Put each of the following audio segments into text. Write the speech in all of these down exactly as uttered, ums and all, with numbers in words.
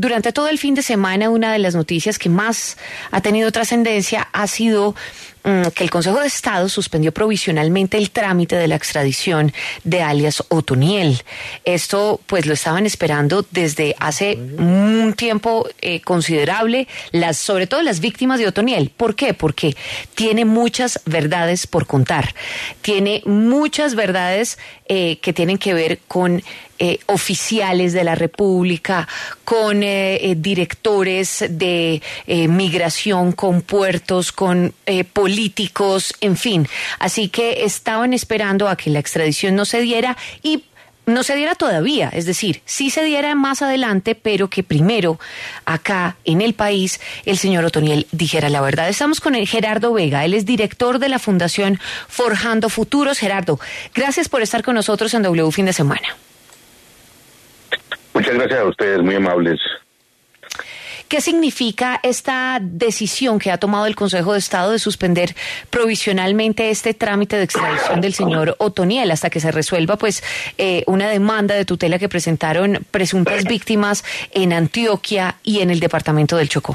durante todo el fin de semana una de las noticias que más ha tenido trascendencia ha sido que el Consejo de Estado suspendió provisionalmente el trámite de la extradición de alias Otoniel. Esto pues lo estaban esperando desde hace un tiempo eh, considerable, las, sobre todo las víctimas de Otoniel. ¿Por qué? Porque tiene muchas verdades por contar. Tiene muchas verdades eh, que tienen que ver con Eh, oficiales de la República, con eh, eh, directores de eh, migración, con puertos, con eh, políticos, en fin. Así que estaban esperando a que la extradición no se diera y no se diera todavía, es decir, sí se diera más adelante, pero que primero acá en el país el señor Otoniel dijera la verdad. Estamos con el Gerardo Vega, él es director de la Fundación Forjando Futuros. Gerardo, gracias por estar con nosotros en W Fin de Semana. Muchas gracias a ustedes, muy amables. ¿Qué significa esta decisión que ha tomado el Consejo de Estado de suspender provisionalmente este trámite de extradición del señor Otoniel hasta que se resuelva pues eh, una demanda de tutela que presentaron presuntas víctimas en Antioquia y en el departamento del Chocó?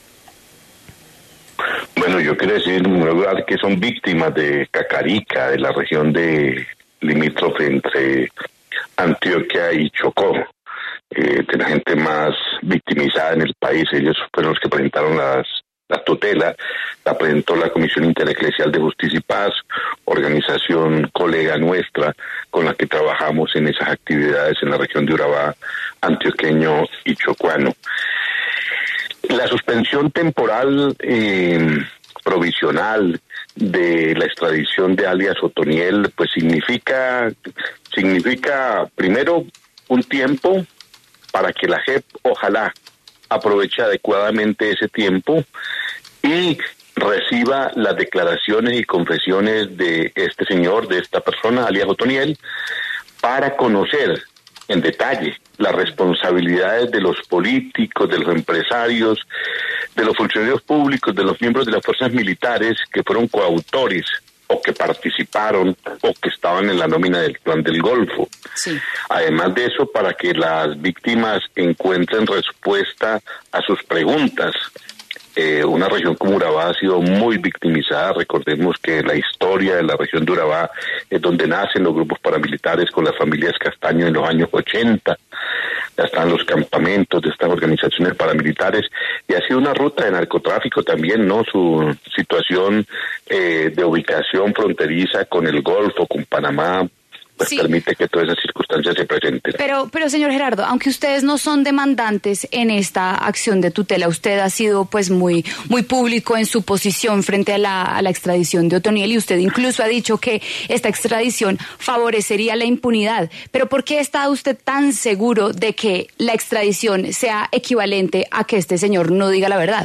Bueno, yo quiero decir que son víctimas de Cacarica, de la región de limítrofe entre Antioquia y Chocó. Eh, de la gente más victimizada en el país. Ellos fueron los que presentaron las, la tutela, la presentó la Comisión Intereclesial de Justicia y Paz, organización colega nuestra con la que trabajamos en esas actividades en la región de Urabá, antioqueño y chocuano. La suspensión temporal eh, provisional de la extradición de alias Otoniel, pues significa, significa primero un tiempo para que la J E P ojalá aproveche adecuadamente ese tiempo y reciba las declaraciones y confesiones de este señor, de esta persona, alias Otoniel, para conocer en detalle las responsabilidades de los políticos, de los empresarios, de los funcionarios públicos, de los miembros de las fuerzas militares que fueron coautores o que participaron o que estaban en la nómina del Plan del Golfo. Sí. Además de eso, para que las víctimas encuentren respuesta a sus preguntas. Eh, una región como Urabá ha sido muy victimizada. Recordemos que la historia de la región de Urabá es donde nacen los grupos paramilitares con las familias Castaño en los años ochenta. Ya están los campamentos de estas organizaciones paramilitares y ha sido una ruta de narcotráfico también, ¿no? Su situación eh, de ubicación fronteriza con el Golfo, con Panamá, pues sí, permite que todas esas circunstancias se presenten. Pero, pero señor Gerardo, aunque ustedes no son demandantes en esta acción de tutela, usted ha sido pues muy, muy público en su posición frente a la, a la extradición de Otoniel y usted incluso ha dicho que esta extradición favorecería la impunidad. Pero ¿por qué está usted tan seguro de que la extradición sea equivalente a que este señor no diga la verdad?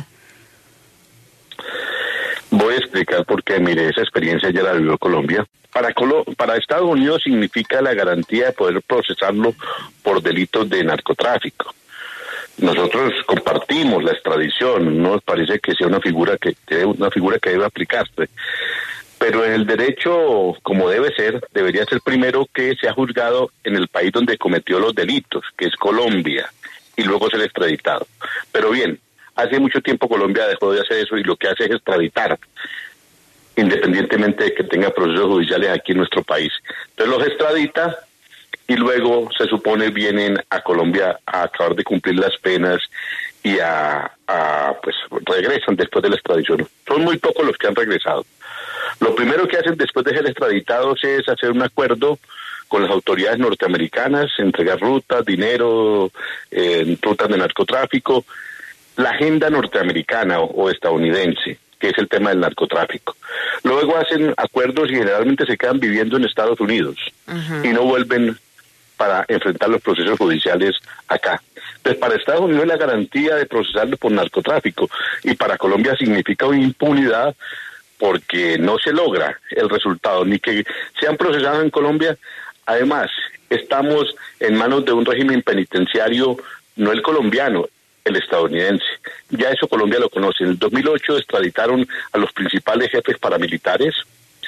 Voy a explicar por qué. Mire, esa experiencia ya la vivió Colombia. Para, Colo- para Estados Unidos significa la garantía de poder procesarlo por delitos de narcotráfico. Nosotros compartimos la extradición, no nos parece que sea una figura que, que una figura que debe aplicarse. Pero en el derecho, como debe ser, debería ser primero que sea juzgado en el país donde cometió los delitos, que es Colombia, y luego ser extraditado. Pero bien, hace mucho tiempo Colombia dejó de hacer eso y lo que hace es extraditar, independientemente de que tenga procesos judiciales aquí en nuestro país. Entonces los extradita y luego se supone vienen a Colombia a acabar de cumplir las penas y a, a pues regresan después de la extradición. Son muy pocos los que han regresado. Lo primero que hacen después de ser extraditados es hacer un acuerdo con las autoridades norteamericanas, entregar rutas, dinero, eh, rutas de narcotráfico, la agenda norteamericana o, o estadounidense, que es el tema del narcotráfico. Luego hacen acuerdos y generalmente se quedan viviendo en Estados Unidos uh-huh. y no vuelven para enfrentar los procesos judiciales acá. Entonces, para Estados Unidos es la garantía de procesarlo por narcotráfico y para Colombia significa impunidad porque no se logra el resultado, ni que sean procesados en Colombia. Además, estamos en manos de un régimen penitenciario, no el colombiano, el estadounidense. Ya eso Colombia lo conoce. En el dos mil ocho extraditaron a los principales jefes paramilitares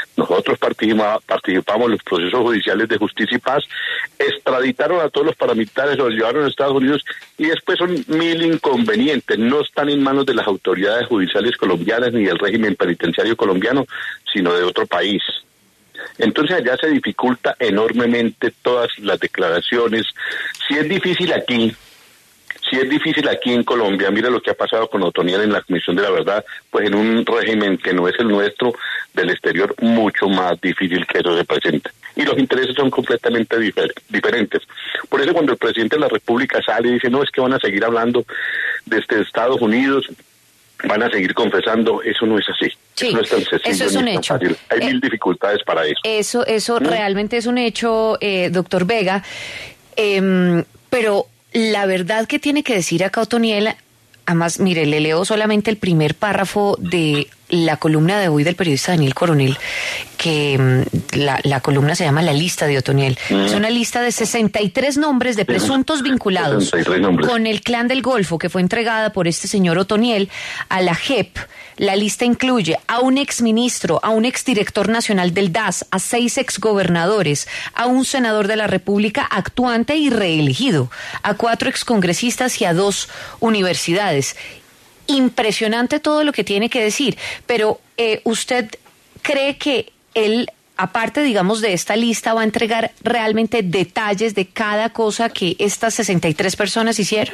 Nosotros participamos, participamos en los procesos judiciales de justicia y paz, extraditaron a todos los paramilitares, los llevaron a Estados Unidos y después son mil inconvenientes, no están en manos de las autoridades judiciales colombianas ni del régimen penitenciario colombiano, sino de otro país. Entonces allá se dificulta enormemente todas las declaraciones. Si es difícil aquí, si es difícil aquí en Colombia, mira lo que ha pasado con Otoniel en la Comisión de la Verdad, pues en un régimen que no es el nuestro, del exterior, mucho más difícil que eso se presenta. Y los intereses son completamente difer- diferentes. Por eso cuando el presidente de la República sale y dice, no, es que van a seguir hablando desde Estados Unidos, van a seguir confesando, eso no es así. Sí, eso no es tan sencillo, eso es un ni tan hecho. fácil. Hay eh, mil dificultades para eso. Eso, eso ¿Mm? realmente es un hecho, eh, doctor Vega. Eh, pero la verdad que tiene que decir acá Otoniel, además, mire, le leo solamente el primer párrafo de la columna de hoy del periodista Daniel Coronel, que la, la columna se llama La Lista de Otoniel. Mm. Es una lista de sesenta y tres nombres de presuntos vinculados con el Clan del Golfo, que fue entregada por este señor Otoniel a la J E P. La lista incluye a un exministro, a un exdirector nacional del D A S, a seis exgobernadores, a un senador de la República actuante y reelegido, a cuatro excongresistas y a dos universidades. Impresionante todo lo que tiene que decir, pero eh, ¿usted cree que él, aparte, digamos, de esta lista, va a entregar realmente detalles de cada cosa que estas sesenta y tres personas hicieron?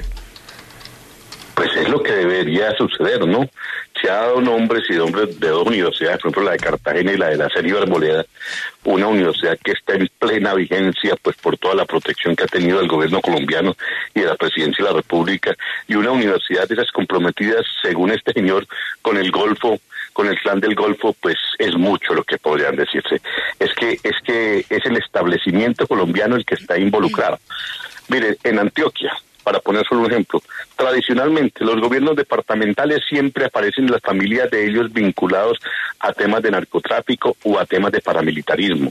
Pues es lo que debería suceder, ¿no? Se ha dado nombres y nombres de dos universidades, por ejemplo la de Cartagena y la de la Sergio Arboleda, una universidad que está en plena vigencia, pues por toda la protección que ha tenido el gobierno colombiano y de la presidencia de la República, y una universidad de esas comprometidas, según este señor, con el Golfo, con el Clan del Golfo, pues es mucho lo que podrían decirse. Es que, es que es el establecimiento colombiano el que está involucrado. Mire, en Antioquia, para poner solo un ejemplo, tradicionalmente los gobiernos departamentales siempre aparecen las familias de ellos vinculados a temas de narcotráfico o a temas de paramilitarismo.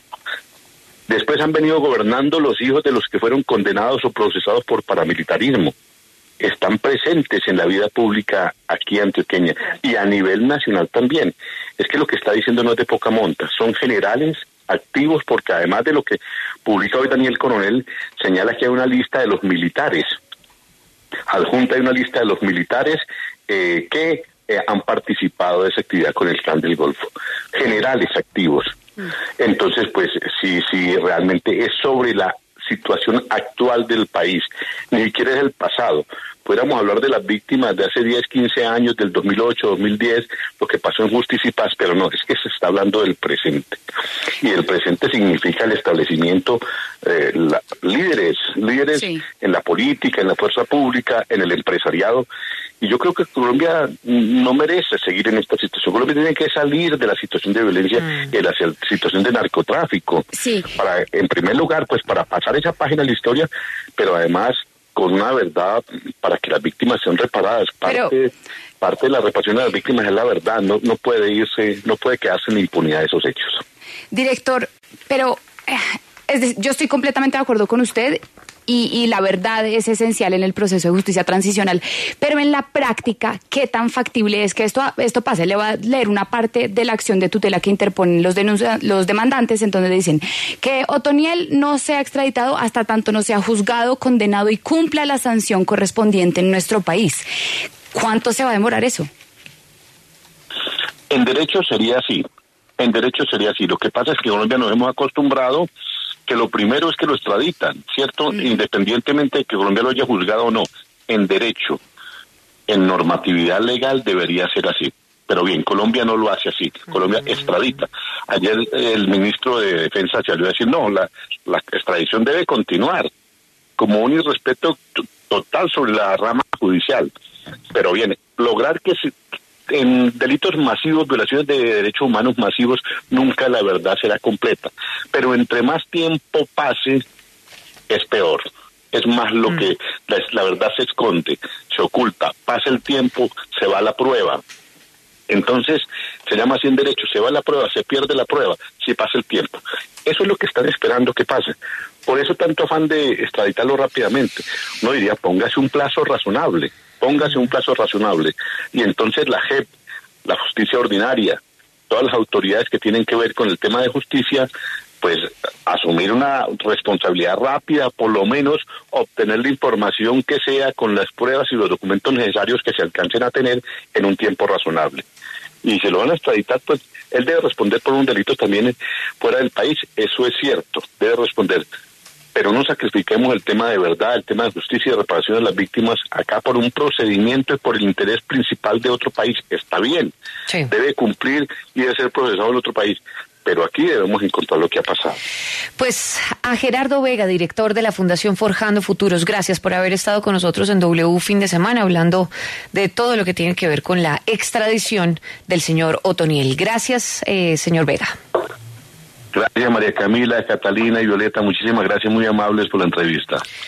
Después han venido gobernando los hijos de los que fueron condenados o procesados por paramilitarismo. Están presentes en la vida pública aquí antioqueña y a nivel nacional también. Es que lo que está diciendo no es de poca monta, son generales activos, porque además de lo que publica hoy Daniel Coronel, señala que hay una lista de los militares. Adjunta hay una lista de los militares eh, que eh, han participado de esa actividad con el Clan del Golfo, generales activos. Entonces, pues, si, si realmente es sobre la situación actual del país, ni siquiera es el pasado. Pudiéramos hablar de las víctimas de hace diez, quince años, del dos mil ocho, dos mil diez, lo que pasó en Justicia y Paz, pero no, es que se está hablando del presente. Y el presente significa el establecimiento, eh, la, líderes, líderes sí. en la política, en la fuerza pública, en el empresariado. Y yo creo que Colombia no merece seguir en esta situación. Colombia tiene que salir de la situación de violencia mm. y de la situación de narcotráfico. Sí. Para, en primer lugar, pues para pasar esa página de la historia, pero además con una verdad para que las víctimas sean reparadas. Parte, pero... parte de la reparación de las víctimas es la verdad, no, no puede irse, no puede quedarse en impunidad de esos hechos. Director, pero eh, es decir, yo estoy completamente de acuerdo con usted y, y la verdad es esencial en el proceso de justicia transicional, pero en la práctica, ¿qué tan factible es que esto, esto pase? Le voy a leer una parte de la acción de tutela que interponen los, denuncia, los demandantes, en donde dicen que Otoniel no sea extraditado hasta tanto no sea juzgado, condenado y cumpla la sanción correspondiente en nuestro país. ¿Cuánto se va a demorar eso? En derecho sería así, en derecho sería así. Lo que pasa es que en Colombia nos hemos acostumbrado que lo primero es que lo extraditan, ¿cierto? Mm. Independientemente de que Colombia lo haya juzgado o no. En derecho, en normatividad legal debería ser así. Pero bien, Colombia no lo hace así. Colombia mm. extradita. Ayer el ministro de Defensa salió a decir, no, la, la extradición debe continuar, como un irrespeto t- total sobre la rama judicial. Pero bien, lograr que se... en delitos masivos, violaciones de derechos humanos masivos, nunca la verdad será completa. Pero entre más tiempo pase, es peor. Es más lo mm. que la, la verdad se esconde, se oculta. Pasa el tiempo, se va la prueba. Entonces, se llama así en derecho, se va la prueba, se pierde la prueba, si pasa el tiempo. Eso es lo que están esperando que pase. Por eso tanto afán de extraditarlo rápidamente. Uno diría, póngase un plazo razonable. Póngase un plazo razonable y entonces la J E P, la justicia ordinaria, todas las autoridades que tienen que ver con el tema de justicia, pues asumir una responsabilidad rápida, por lo menos obtener la información que sea con las pruebas y los documentos necesarios que se alcancen a tener en un tiempo razonable. Y si lo van a extraditar, pues él debe responder por un delito también fuera del país, eso es cierto, debe responder. Pero no sacrifiquemos el tema de verdad, el tema de justicia y de reparación de las víctimas acá por un procedimiento y por el interés principal de otro país. Está bien, sí. Debe cumplir y debe ser procesado en otro país. Pero aquí debemos encontrar lo que ha pasado. Pues a Gerardo Vega, director de la Fundación Forjando Futuros, gracias por haber estado con nosotros en W Fin de Semana hablando de todo lo que tiene que ver con la extradición del señor Otoniel. Gracias, eh, señor Vega. Gracias, María Camila, Catalina y Violeta. Muchísimas gracias, muy amables por la entrevista.